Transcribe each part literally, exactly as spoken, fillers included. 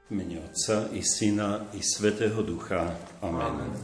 V mene Otca i Syna i Svätého Ducha. Amen. Amen.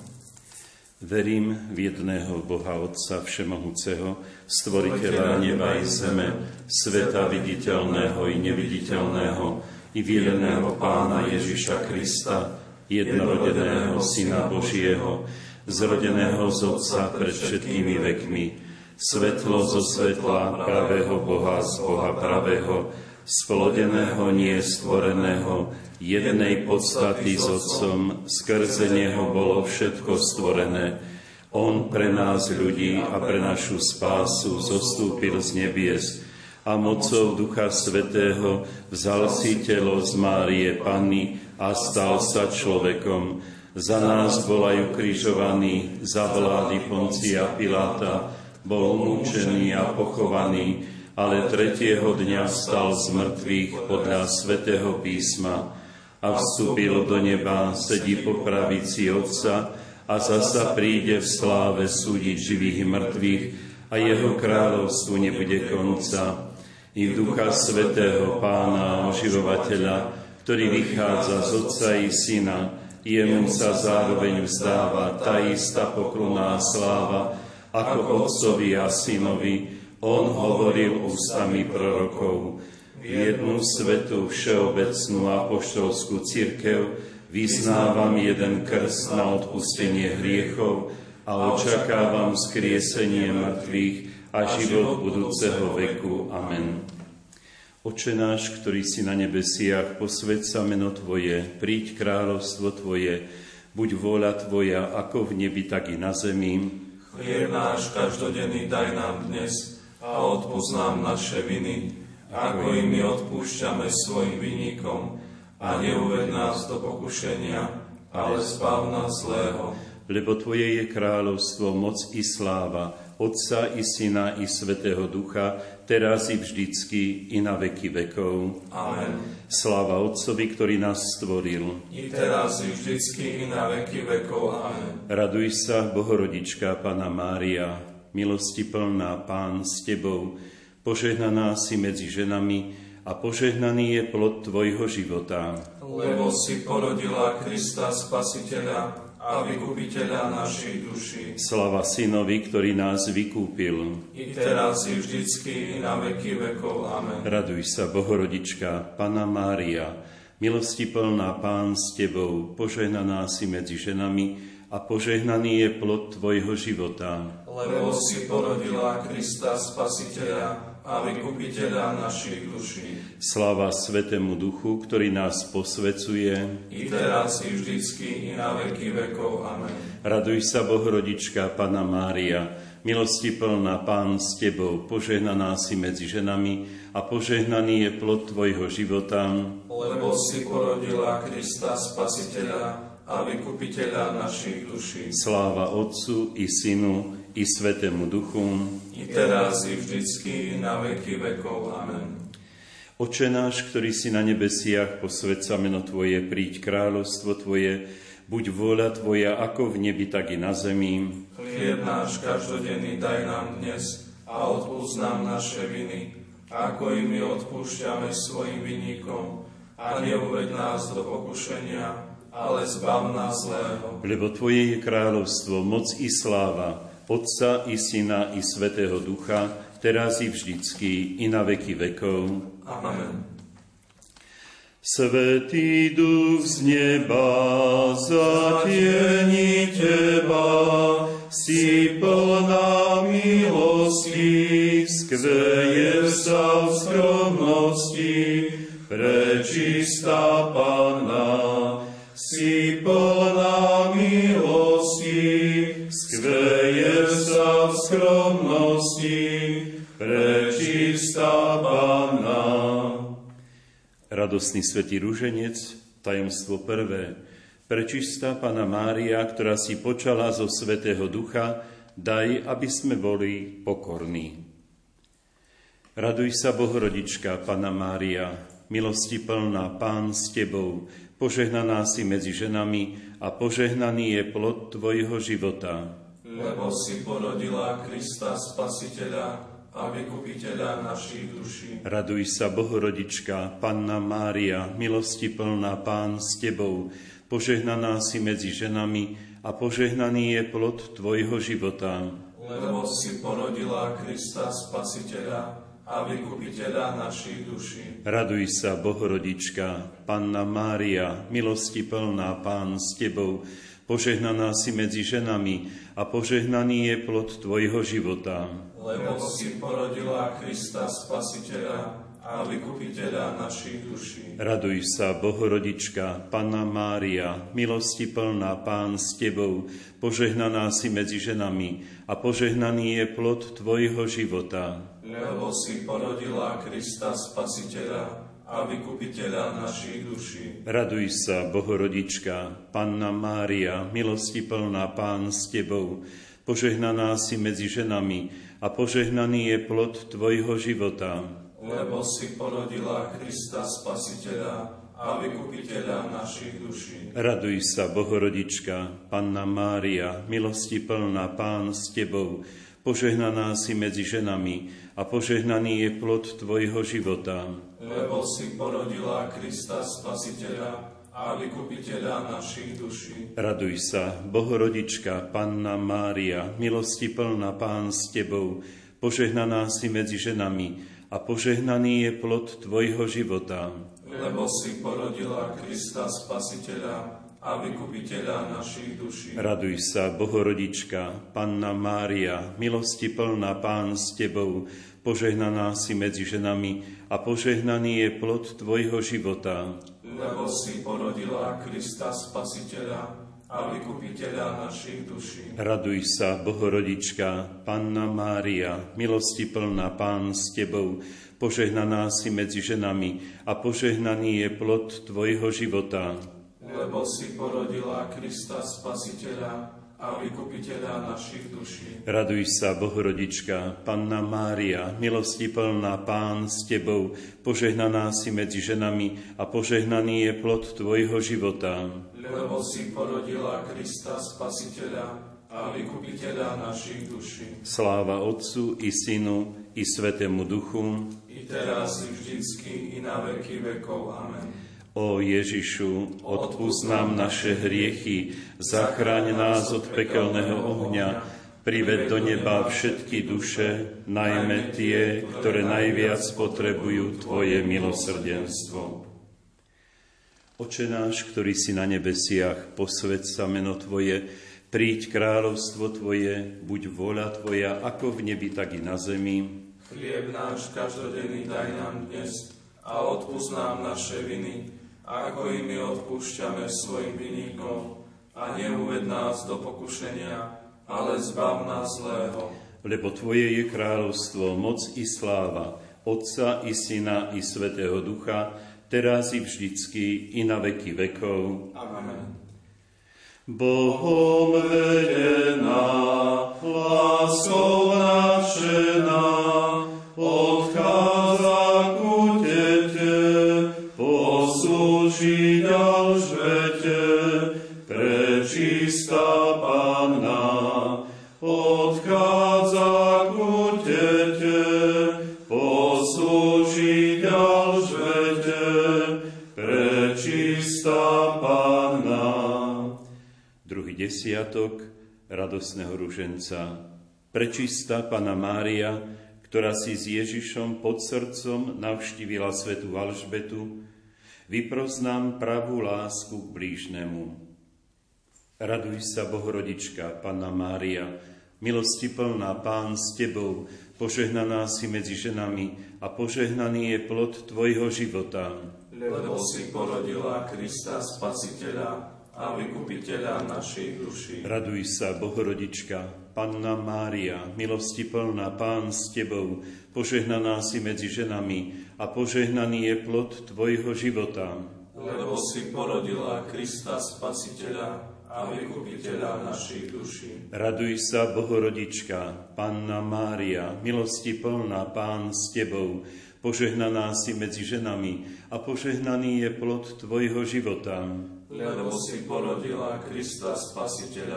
Verím v jedného Boha Otca Všemohúceho, stvoriteľa neba i zeme, sveta viditeľného i neviditeľného, i v jedného Pána Ježiša Krista, jednorodeného Syna Božieho, zrodeného z Otca pred všetkými vekmi, svetlo zo svetla pravého Boha z Boha pravého, splodeného, nie stvoreného, jednej podstaty s Otcom, skrze Neho bolo všetko stvorené. On pre nás ľudí a pre našu spásu zostúpil z nebies a mocou Ducha Svätého vzal si telo z Márie Panny a stal sa človekom. Za nás bol aj ukrižovaný, za vlády Poncia Piláta, bol umúčený a pochovaný, ale tretieho dňa vstal z mŕtvych podľa Svätého písma a vstúpil do neba, sedí po pravici Otca a zasa príde v sláve súdiť živých i mŕtvych a jeho kráľovstvu nebude konca. I v Ducha Svätého Pána oživovateľa, ktorý vychádza z Otca i Syna, jemu sa zároveň vzdáva tá istá poklona a sláva, ako Otcovi a Synovi. On hovoril ústami prorokov. V jednu svätú všeobecnú apoštolskú cirkev vyznávam jeden krst na odpustenie hriechov a očakávam skriesenie mŕtvych a život budúceho veku. Amen. Oče náš, ktorý si na nebesiach, posväť sa meno Tvoje, príď kráľovstvo Tvoje, buď vôľa Tvoja, ako v nebi, tak i na zemi. Chlieb náš každodenný daj nám dnes a odpusť nám naše viny, ako i my odpúšťame svojim vinníkom, a neuved nás do pokušenia, ale zbav nás zlého. Lebo Tvoje je kráľovstvo, moc i sláva, Otca i Syna i Svätého Ducha, teraz i vždycky, i na veky vekov. Amen. Sláva Otcovi, ktorý nás stvoril. I teraz i vždycky, i na veky vekov. Amen. Raduj sa, Bohorodička, Panna Mária, milosti plná, Pán s Tebou, požehnaná si medzi ženami a požehnaný je plod Tvojho života. Lebo si porodila Krista Spasiteľa a vykupiteľa našich duší. Sláva Synovi, ktorý nás vykúpil. I teraz i vždycky, i na veky vekov. Amen. Raduj sa, Bohorodička, Panna Mária, milosti plná, Pán s Tebou, požehnaná si medzi ženami a požehnaný je plod Tvojho života. Lebo si porodila Krista Spasiteľa a vykupiteľa našich duší. Sláva Svätému Duchu, ktorý nás posvecuje. I teraz i vždycky, i na veky vekov. Amen. Raduj sa, Bohorodička, Panna Mária, milosti plná, Pán s Tebou, požehnaná si medzi ženami a požehnaný je plod Tvojho života. Lebo si porodila Krista Spasiteľa a vykupiteľa našich duší. Sláva Otcu i Synu i Svätému Duchu. I teraz i vždycky, i na veky vekov. Amen. Oče náš, ktorý si na nebesiach, posväť sa meno Tvoje, príď kráľovstvo Tvoje, buď vôľa Tvoja, ako v nebi, tak i na zemi. Chlieb náš každodenný daj nám dnes a odpusť nám naše viny, ako i my odpúšťame svojim vinníkom, a neuveď nás do pokušenia, ale zbav nás zlého. Lebo Tvoje je kráľovstvo, moc i sláva, Otca i Syna i Svätého Ducha, teraz i vždycky, i na veky vekov. Amen. Svätý Duch z neba zatieni Teba, si plná milosti, skveje sa v skromnosti, prečistá Panna, si plná milosti, skveje sa v skromnosti, prečistá Panna. Radostný svätý ruženec, tajomstvo prvé. Prečistá Panna Mária, ktorá si počala zo Svätého Ducha, daj, aby sme boli pokorní. Raduj sa, Bohorodička, Panna Mária, milosti plná, Pán s Tebou, požehnaná si medzi ženami a požehnaný je plod Tvojho života. Lebo si porodila Krista Spasiteľa a vykupiteľa našich duší. Raduj sa, Bohorodička, Panna Mária, milosti plná, Pán s Tebou, požehnaná si medzi ženami a požehnaný je plod Tvojho života. Lebo si porodila Krista Spasiteľa a vykupiteľa našich duší. Raduj sa, Bohorodička, Panna Mária, milosti plná, Pán s Tebou, požehnaná si medzi ženami a požehnaný je plod Tvojho života. Lebo si porodila Krista Spasiteľa a vykupiteľa našich duší. Raduj sa, Bohorodička, Panna Mária, milosti plná, Pán s Tebou, požehnaná si medzi ženami a požehnaný je plod Tvojho života. Lebo si porodila Krista Spasiteľa a vykupiteľa našich duší. Raduj sa, Bohorodička, Panna Mária, milosti plná, Pán s Tebou, požehnaná si medzi ženami a požehnaný je plod Tvojho života. Lebo si porodila Krista Spasiteľa a vykupiteľa našich duší. Raduj sa, Bohorodička, Panna Mária, milosti plná, Pán s Tebou, požehnaná si medzi ženami a požehnaný je plod Tvojho života. Lebo si porodila Krista Spasiteľa a vykupiteľa našich duší. Raduj sa, Bohorodička, Panna Mária, milosti plná, Pán s Tebou, požehnaná si medzi ženami a požehnaný je plod Tvojho života. Lebo si porodila Krista Spasiteľa a vykupiteľa našich duší. Raduj sa, Bohorodička, Panna Mária, milosti plná, Pán s Tebou, požehnaná si medzi ženami a požehnaný je plod Tvojho života. Lebo si porodila Krista Spasiteľa a vykupiteľa našich duší. Raduj sa, Bohorodička, Panna Mária, milosti plná, Pán s Tebou, požehnaná si medzi ženami a požehnaný je plod Tvojho života. Lebo si porodila Krista Spasiteľa a vykupiteľa našich duší. Raduj sa, Bohorodička, Panna Mária, milosti plná, Pán s Tebou, požehnaná si medzi ženami a požehnaný je plod Tvojho života. Lebo si porodila Krista Spasiteľa a vykupiteľa našich duší. Sláva Otcu i Synu i Svätému Duchu, I teraz, i vždycky, i na veky vekov. Amen. O Ježišu, odpusť nám naše hriechy, zachráň nás od pekelného ohňa, prived do neba všetky duše, najmä tie, ktoré najviac potrebujú Tvoje milosrdenstvo. Oče náš, ktorý si na nebesiach, posväť sa meno Tvoje, príď kráľovstvo Tvoje, buď vôľa Tvoja, ako v nebi, tak i na zemi. Chlieb náš každodenný daj nám dnes a odpusť nám naše viny, ako i my odpúšťame svojim vinníkom, a neuved nás do pokušenia, ale zbav nás zlého. Lebo Tvoje je kráľovstvo, moc i sláva, Otca i Syna i Svätého Ducha, teraz i vždycky, i na veky vekov. Amen. Bohom vedená, láskou nadšená, odchádza ku Tete, poslúžiť Alžbete, prečistá Panna, odchádza ku Tete, poslúžiť Alžbete, prečistá Panna. Druhý desiatok radosného ruženca. Prečistá Panna Mária, ktorá si s Ježišom pod srdcom navštívila svätú Alžbetu, vypros nám pravú lásku k blížnemu. Raduj sa, Bohorodička, Panna Mária, milosti plná, Pán s Tebou, požehnaná si medzi ženami a požehnaný je plod Tvojho života. Lebo si porodila Krista Spasiteľa a vykupiteľa našich duší. Raduj sa, Bohorodička, Panna Mária, milosti plná, Pán s Tebou, požehnaná si medzi ženami a požehnaný je plod Tvojho života. Lebo si porodila Krista Spasiteľa a vykupiteľa našich duší. Raduj sa, Bohorodička, Panna Mária, milosti plná, Pán s Tebou, požehnaná si medzi ženami a požehnaný je plod Tvojho života. Lebo si porodila Krista Spasiteľa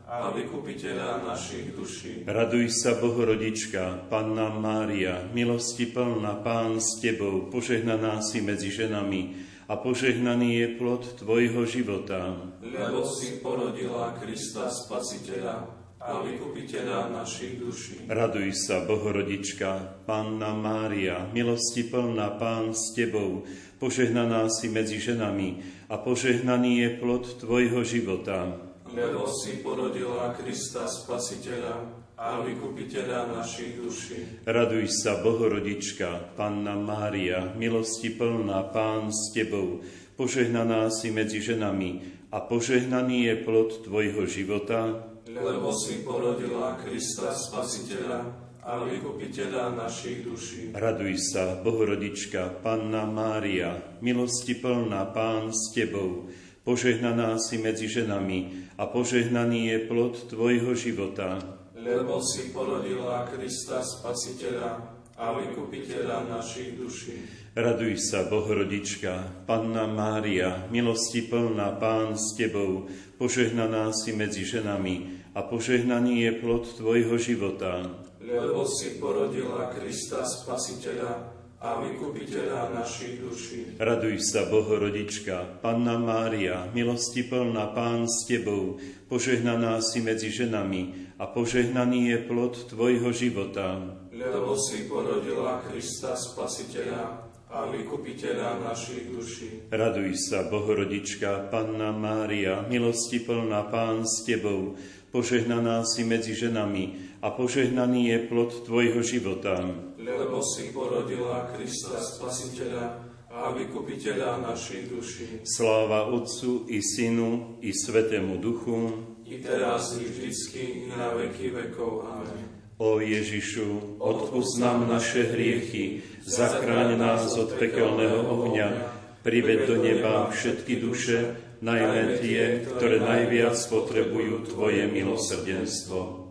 a vykupiteľa našich duší. Raduj sa, Bohorodička, Panna Mária, milosti plná, Pán s Tebou, požehnaná si medzi ženami a požehnaný je plod Tvojho života. Lebo si porodila Krista Spasiteľa a vykupiteľa našich duší. Raduj sa, Bohorodička, Panna Mária, milosti plná, Pán s Tebou, požehnaná si medzi ženami a požehnaný je plod Tvojho života. Lebo si porodila Krista Spasiteľa a vykupiteľa našich duší. Raduj sa, Bohorodička, Panna Mária, milosti plná, Pán s Tebou, požehnaná si medzi ženami a požehnaný je plod Tvojho života. Lebo si porodila Krista Spasiteľa a vykupiteľa našich duší. Raduj sa, Bohorodička, Panna Mária, milosti plná, Pán s Tebou, požehnaná si medzi ženami a požehnaný je plod Tvojho života. Lebo si porodila Krista Spasiteľa a vykupiteľa našich duší. Raduj sa, Bohorodička, Panna Mária, milosti plná, Pán s Tebou, požehnaná si medzi ženami a požehnaný je plod Tvojho života. Lebo si porodila Krista Spasiteľa a vykupiteľa našich duší. Raduj sa, Bohorodička, Panna Mária, milosti plná, Pán s Tebou, požehnaná si medzi ženami a požehnaný je plod Tvojho života. Lebo si porodila Krista Spasiteľa a vykupiteľa našich duší. Raduj sa, Bohorodička, Panna Mária, milosti plná, Pán s Tebou, požehnaná si medzi ženami a požehnaný je plod Tvojho života. Lebo si porodila Krista Spasiteľa a vykupiteľa našich duší. Sláva Otcu i Synu i Svätému Duchu, i teraz, i vždycky, i na veky vekov. Amen. O Ježišu, odpusť nám naše hriechy, zachráň nás od pekelného ohňa, priveď do neba všetky duše, najmä tie, ktoré najviac potrebujú Tvoje milosrdenstvo.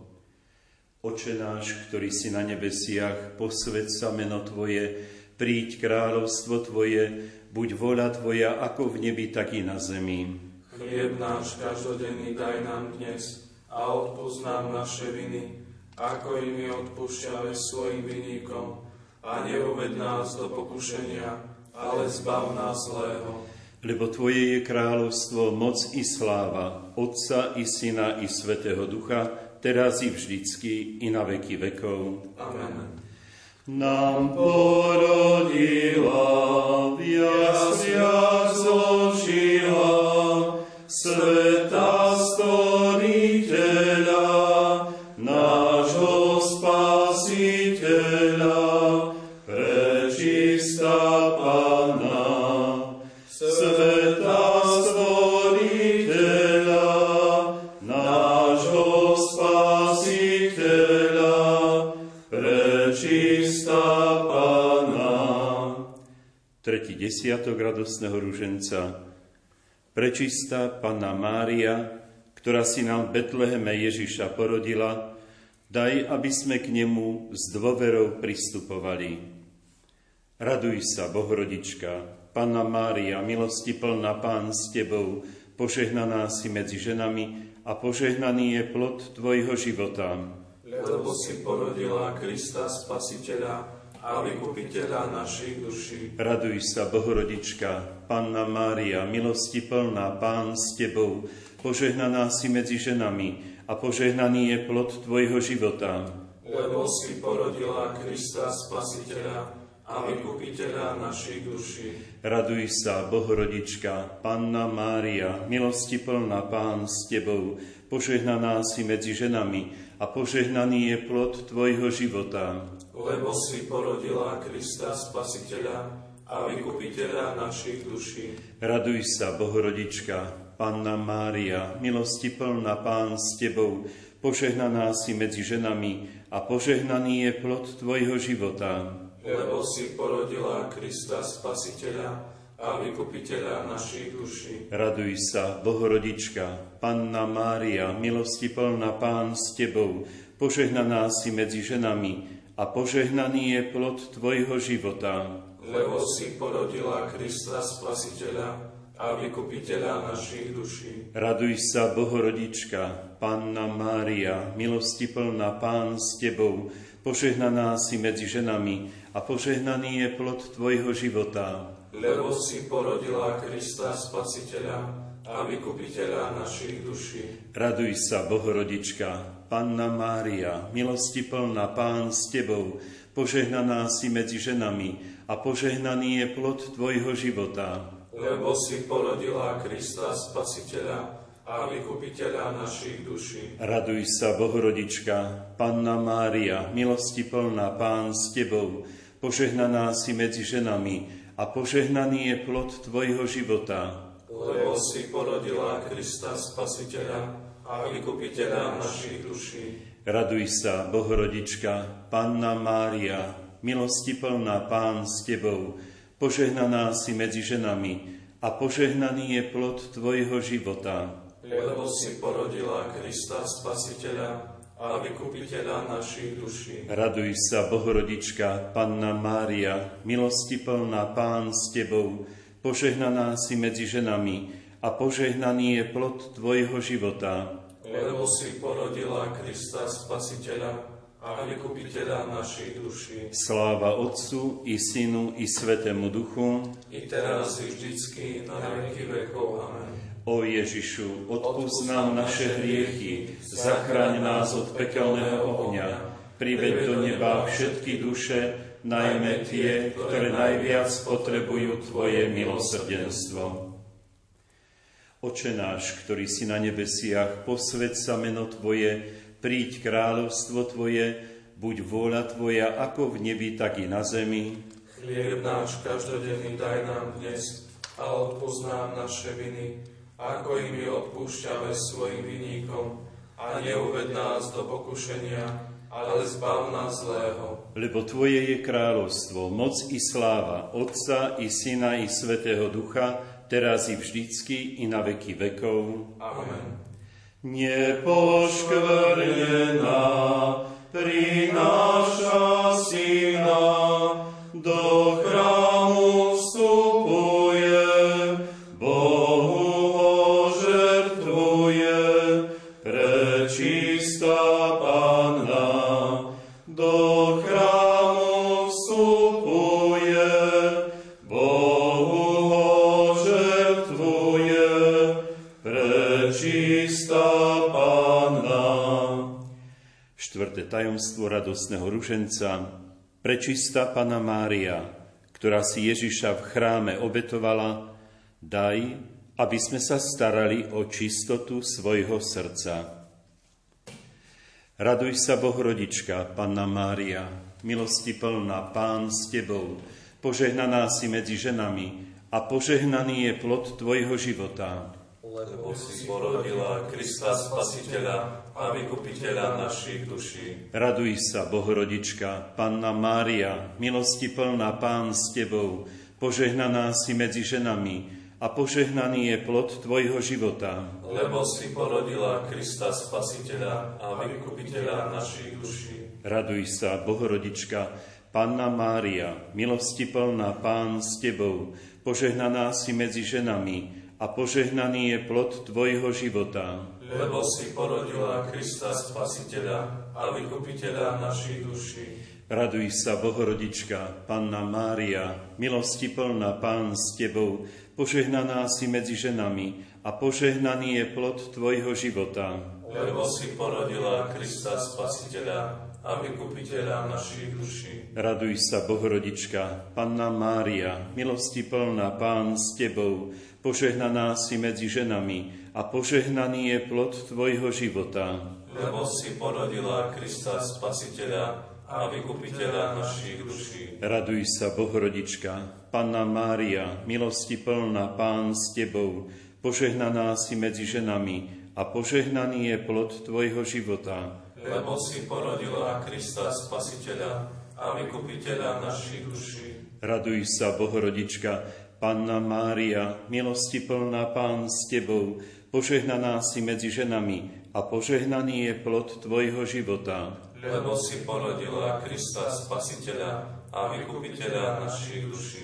Oče náš, ktorý si na nebesiach, posväť sa meno Tvoje, príď kráľovstvo Tvoje, buď vôľa Tvoja ako v nebi, tak i na zemi. Chlieb náš každodenný daj nám dnes a odpusť nám naše viny, ako i my odpúšťame svojim vinníkom, a neuved nás do pokušenia, ale zbav nás zlého. Lebo Tvoje je kráľovstvo, moc i sláva, Otca i Syna i Svätého Ducha, teraz i vždycky, i na veky vekov. Amen. Nám porodila, viac viac zložila, Sveta Stvoriteľa, nášho Spasiteľa, prečistá Panna, Sveta Stvoriteľa, nášho Spasiteľa, prečistá Panna. Tretí desiatok radostného ruženca. Prečistá Panna Mária, ktorá si nám v Betleheme Ježiša porodila, daj, aby sme k nemu s dôverou pristupovali. Raduj sa, Bohorodička, Panna Mária, milosti plná, Pán s Tebou, požehnaná si medzi ženami a požehnaný je plod Tvojho života. Lebo si porodila Krista Spasiteľa a vykupiteľa našich duší. Raduj sa, Bohorodička, Panna Mária, milosti plná, Pán s Tebou, požehnaná si medzi ženami a požehnaný je plod Tvojho života. Lebo si porodila Krista Spasiteľa a vykupiteľa našich duší. Raduj sa, Bohorodička, Panna Mária, milosti plná, Pán s Tebou, požehnaná si medzi ženami a požehnaný je plod Tvojho života. Lebo si porodila Krista Spasiteľa a vykupiteľa našich duší. Raduj sa, Bohorodička, Panna Mária, milosti plná, Pán s Tebou, požehnaná si medzi ženami a požehnaný je plod Tvojho života. Lebo si porodila Krista Spasiteľa a vykupiteľa našich duší. Raduj sa, Bohorodička, Panna Mária, milosti plná, Pán s Tebou, požehnaná si medzi ženami a požehnaný je plod Tvojho života. Lebo si porodila Krista Spasiteľa a vykupiteľa našich duší. Raduj sa, Bohorodička, Panna Mária, milosti plná, Pán s Tebou, požehnaná si medzi ženami a požehnaný je plod Tvojho života. Lebo si porodila Krista Spasiteľa a vykupiteľa našich duší. Raduj sa, Bohorodička, Panna Mária, milosti plná, Pán s Tebou, požehnaná si medzi ženami a požehnaný je plod Tvojho života. Lebo si porodila Krista Spasiteľa a vykupiteľa našich duší. Raduj sa, Bohorodička, Panna Mária, milosti plná, Pán s Tebou, požehnaná si medzi ženami a požehnaný je plod Tvojho života. Lebo si porodila Krista Spasiteľa a vykupiteľa našich duší. Raduj sa, Bohorodička, Panna Mária, milosti plná, Pán s Tebou, požehnaná si medzi ženami a požehnaný je plod Tvojho života. Lebo si porodila Krista Spasiteľa a vykupiteľa našich duší. Raduj sa, Bohorodička, Panna Mária, milosti plná, Pán s Tebou, požehnaná si medzi ženami a požehnaný je plod Tvojho života. Lebo si porodila Krista Spasiteľa a vykupiteľa našich duší. Sláva Otcu i Synu i Svätému Duchu, I teraz i vždycky na veky vekov. Amen. O Ježišu, odpusť nám naše hriechy, zachráň nás od pekelného ohňa, priveď do neba všetky duše, najmä tie, ktoré najviac potrebujú Tvoje milosrdenstvo. Oče náš, ktorý si na nebesiach, posväť sa meno Tvoje, príď kráľovstvo Tvoje, buď vôľa Tvoja ako v nebi, tak i na zemi. Chlieb náš každodenný daj nám dnes a odpusť nám naše viny, ako i my odpúšťame svojim vinníkom, a neuved nás do pokušenia, ale zbav nás zlého. Lebo Tvoje je kráľovstvo, moc i sláva, Otca i Syna i Svätého Ducha, teraz i vždycky i na veky vekov. Amen. Nepoškvrnená prináša Syna, do chrámu vstupuje, Bohu ho žertvuje, prečistá Panna, do chrámu vstupuje, Bohu ho žertvuje, prečistá Panna. Štvrté tajomstvo radostného ruženca. Prečistá Panna Mária, ktorá si Ježiša v chráme obetovala, daj, aby sme sa starali o čistotu svojho srdca. Raduj sa, Bohorodička, Panna Mária, milosti plná, Pán s Tebou, požehnaná si medzi ženami a požehnaný je plod Tvojho života. Lebo si porodila Krista Spasiteľa a vykupiteľa našich duší. Raduj sa, Bohorodička, Panna Mária, milosti plná, Pán s Tebou, požehnaná si medzi ženami a požehnaný je plod Tvojho života. Lebo si porodila Krista Spasiteľa a vykupiteľa našich duší. Raduj sa, Bohorodička, Panna Mária, milosti plná, Pán s Tebou, požehnaná si medzi ženami a požehnaný je plod Tvojho života. Lebo si porodila Krista Spasiteľa a vykupiteľa našich duší. Raduj sa, Bohorodička, Panna Mária, milosti plná, Pán s Tebou, požehnaná si medzi ženami a požehnaný je plod Tvojho života. Lebo si porodila Krista Spasiteľa a vykupiteľa našich duší. Raduj sa, Bohorodička, Panna Mária, milosti plná, Pán s Tebou, požehnaná si medzi ženami a požehnaný je plod Tvojho života. Lebo si porodila Krista Spasiteľa a vykupiteľa našich duší. Raduj sa, Bohorodička, Panna Mária, milosti plná, Pán s Tebou, požehnaná si medzi ženami a požehnaný je plod Tvojho života. Lebo si porodila Krista Spasiteľa a vykupiteľa našich duší. Raduj sa, Bohorodička, Panna Mária, milosti plná, Pán s Tebou, požehnaná si medzi ženami a požehnaný je plod Tvojho života. Lebo si porodila Krista Spasiteľa a vykupiteľa našich duší.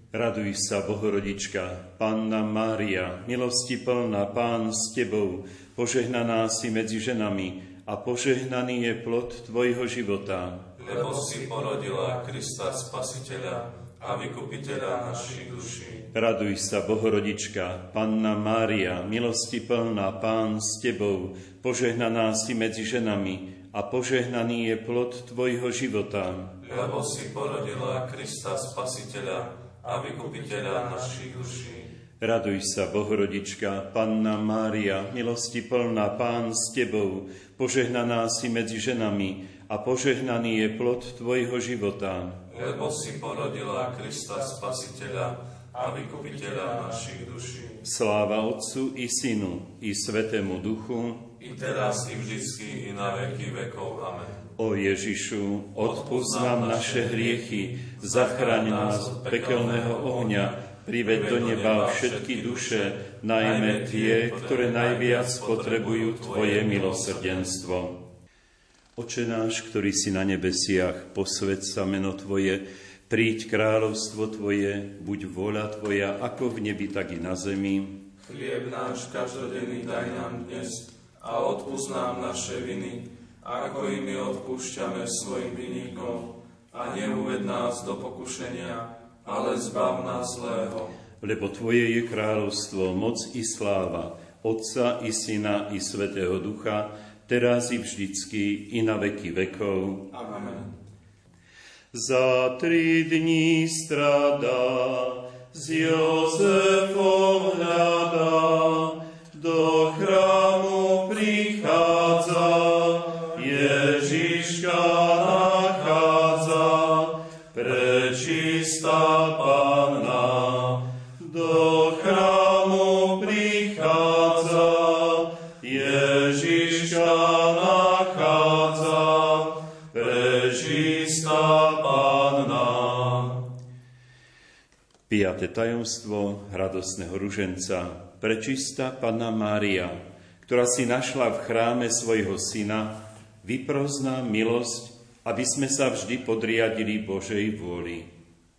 Raduj sa, Bohorodička, Panna Mária, milosti plná, Pán s Tebou, požehnaná si medzi ženami a požehnaný je plod Tvojho života. Lebo si porodila Krista Spasiteľa a Vykupiteľa našich duší. Raduj sa, Bohorodička, Panna Mária, milosti plná, Pán s Tebou, požehnaná si medzi ženami a požehnaný je plod Tvojho života. Lebo si porodila Krista Spasiteľa a Vykupiteľa našich duší. Raduj sa, Bohorodička, Panna Mária, milosti plná, Pán s Tebou, požehnaná si medzi ženami a požehnaný je plod Tvojho života. Lebo si porodila Krista Spasiteľa a Vykupiteľa našich duší. Sláva Otcu i Synu i Svätému Duchu, i teraz, i vždycky, i na veky vekov. Amen. O Ježišu, odpusť nám naše hriechy, zachraň nás od pekelného ohňa, priveď do neba všetky duše, najmä tie, ktoré najviac potrebujú Tvoje milosrdenstvo. Oče náš, ktorý si na nebesiach, posväť sa meno Tvoje, príď kráľovstvo Tvoje, buď vôľa Tvoja, ako v nebi, tak i na zemi. Chlieb náš každodenný daj nám dnes a odpusť nám naše viny, ako i my odpúšťame svojim vinníkom, a neuved nás do pokušenia, ale zbav nás zlého. Lebo Tvoje je kráľovstvo, moc i sláva, Otca i Syna i Svätého Ducha, teraz i vždycky, i na veky vekov. Amen. Za tri dní stradá, s Jozefom hľadá, do chrámu prichádza, Ježiška nachádza, prečistá Panna. Do chrámu prichádza, Ježiška nachádza, prečistá Panna. Piate tajomstvo radosného ruženca. Prečistá Panna Mária, ktorá si našla v chráme svojho syna, vypros nám milosť, aby sme sa vždy podriadili Božej vôli.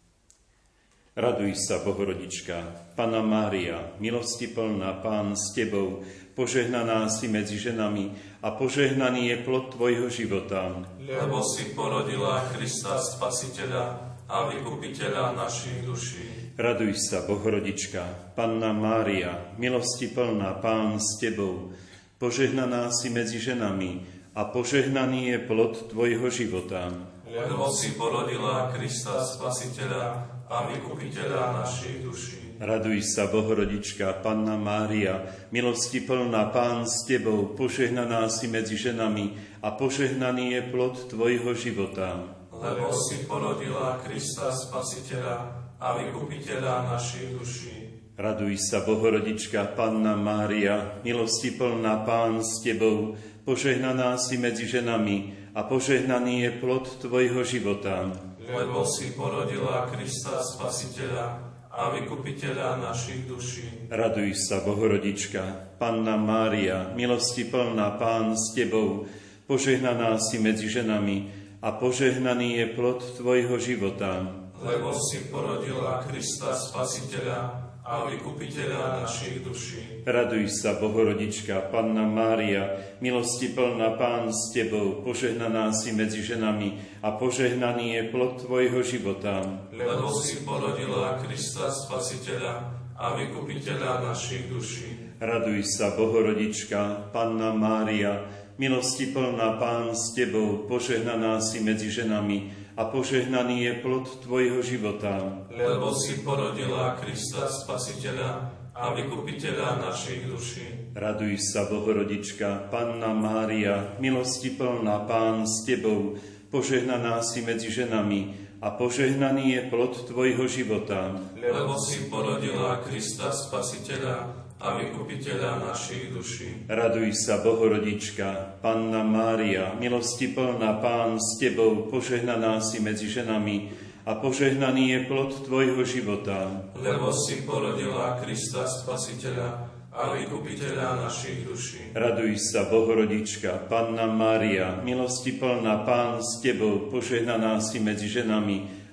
Raduj sa, Bohorodička, Panna Mária, milosti plná, Pán s Tebou, požehnaná si medzi ženami a požehnaný je plod Tvojho života. Lebo si porodila Krista Spasiteľa a Vykupiteľa našich duší. Raduj sa, Bohorodička, Panna Mária, milosti plná, Pán s Tebou, požehnaná si medzi ženami a požehnaný je plod Tvojho života. Lebo si porodila Krista Spasiteľa a Vykupiteľa našich duší. Raduj sa, Bohorodička, Panna Mária, milosti plná, Pán s Tebou, požehnaná si medzi ženami a požehnaný je plod Tvojho života. Lebo si porodila Krista Spasiteľa a Vykupiteľa našich duší. Raduj sa, Bohorodička, Panna Mária, milosti plná, Pán s Tebou, požehnaná si medzi ženami a požehnaný je plod Tvojho života. Lebo si porodila Krista Spasiteľa a Vykupiteľa našich duší. Raduj sa, Bohorodička, Panna Mária, milosti plná, Pán s Tebou, požehnaná si medzi ženami a požehnaný je plod Tvojho života. Lebo si porodila Krista Spasiteľa a Vykupiteľa našich duší. Raduj sa, Bohorodička, Panna Mária, milosti plná, Pán s Tebou, požehnaná si medzi ženami a požehnaný je plod Tvojho života. Lebo si porodila Krista Spasiteľa a Vykupiteľa našich duší. Raduj sa, Bohorodička, Panna Mária, milosti plná, Pán s Tebou, požehnaná si medzi ženami a požehnaný je plod Tvojho života. Lebo si porodila Krista Spasiteľa a Vykupiteľa našich duší. Raduj sa, Bohorodička, Panna Mária, milosti plná, Pán s Tebou, požehnaná si medzi ženami a požehnaný je plod Tvojho života. Lebo si porodila Krista Spasiteľa a Vykupiteľa našich duší. Raduj sa, Bohorodička, Panna Mária, milosti plná, Pán s Tebou, požehnaná si medzi ženami a požehnaný je plod Tvojho života. Lebo si porodila Krista Spasiteľa a Vykupiteľa našich duší. Raduj sa, Bohorodička, Panna Mária, milosti plná, Pán s Tebou, požehnaná si medzi ženami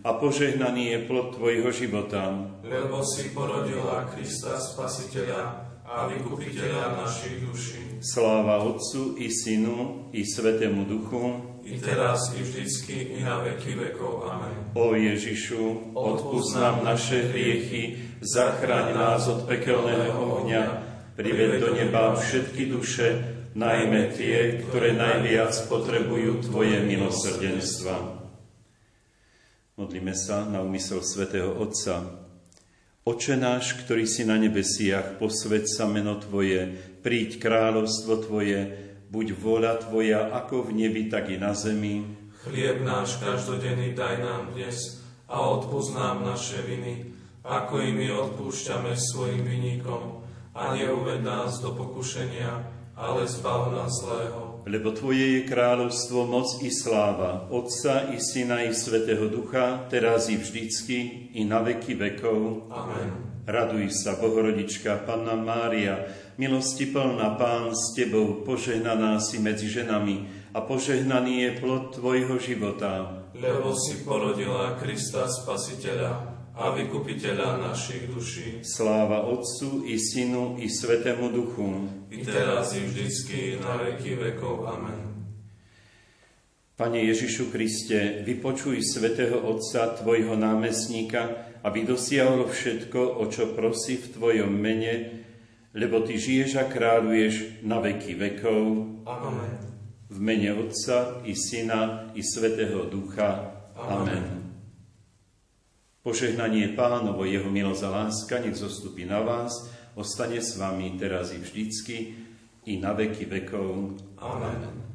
a požehnaný je plod tvojho života. Lebo si porodila Krista Spasiteľa a vykupiteľa našich duší. Sláva Otcu i Synu i Svätému Duchu, i teraz, i vždycky, i na veky vekov. Amen. O Ježišu, odpusť nám naše hriechy, zachráň nás od pekelného ohňa, priveď do neba všetky duše, najmä tie, ktoré najviac potrebujú Tvoje milosrdenstva. Modlíme sa na úmysel svätého Otca. Oče náš, ktorý si na nebesiach, posväť sa meno Tvoje, príď kráľovstvo Tvoje, buď vôľa Tvoja, ako v nebi, tak i na zemi. Chlieb náš každodenný daj nám dnes a odpusť nám naše viny, ako i my odpúšťame svojim viníkom. A neuved nás do pokušenia, ale zbav nás zlého. Lebo Tvoje je kráľovstvo, moc i sláva, Otca i Syna i Svätého Ducha, teraz i vždycky, i na veky vekov. Amen. Raduj sa, Bohorodička, Panna Mária, milosti plná, Pán s Tebou, požehnaná si medzi ženami a požehnaný je plod Tvojho života. Lebo si porodila Krista Spasiteľa a vykupiteľa našich duší. Sláva Otcu i Synu i Svätému Duchu, i teraz i vždycky, na veky vekov. Amen. Pane Ježišu Kriste, vypočuj Svätého Otca, Tvojho námestníka, aby dosiahol všetko, o čo prosí v Tvojom mene, lebo Ty žiješ a kráľuješ na veky vekov. Amen. V mene Otca i Syna i Svätého Ducha. Amen. Amen. Požehnanie Pánovo, jeho milosť a láska, nech zostupí na vás, ostane s vami teraz i vždycky, i na veky vekov. Amen.